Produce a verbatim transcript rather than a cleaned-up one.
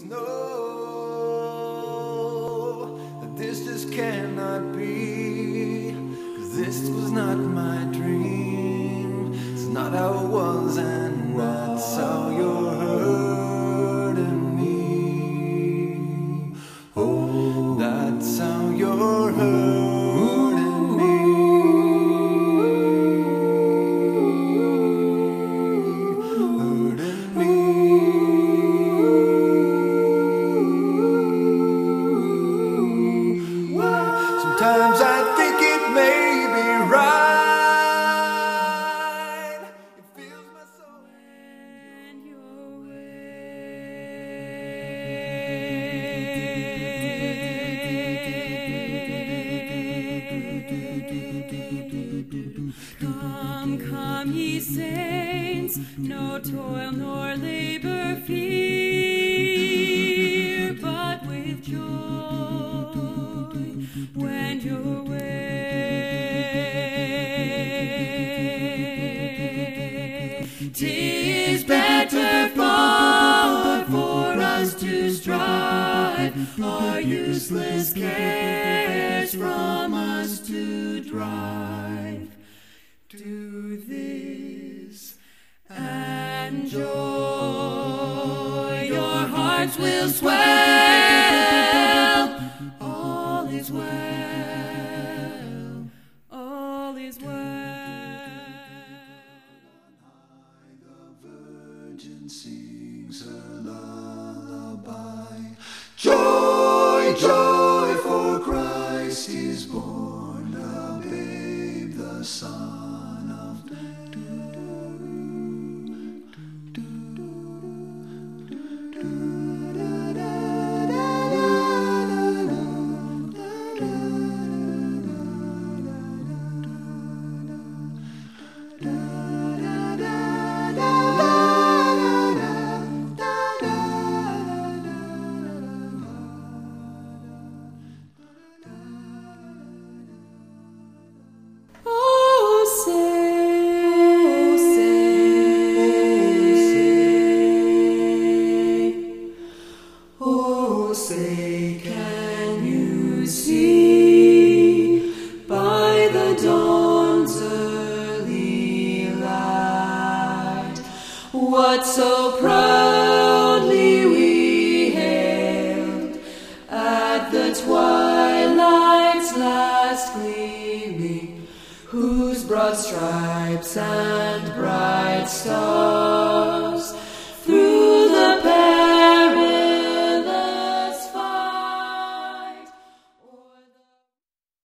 just know that this just cannot be, 'cause this was not my dream. It's not how it was, and that's how you're hurting me. Oh, that's how you're hurting me. Hurting me. Sometimes I think it may be right. It fills my soul and your Come, come, ye saints, no toil nor labor fear, but with joy wend your way. 'Tis better far for us to strive, our useless cares from us to drive. Do this and joy your hearts will swell. All is well, all is well. the Virgin sings her lullaby. Joy, joy, for Christ is born, the babe, the Son of Man. Oh, say, oh, say, can you see by the dawn's early light what so proudly we hailed at the twilight's last gleaming, whose broad stripes and bright stars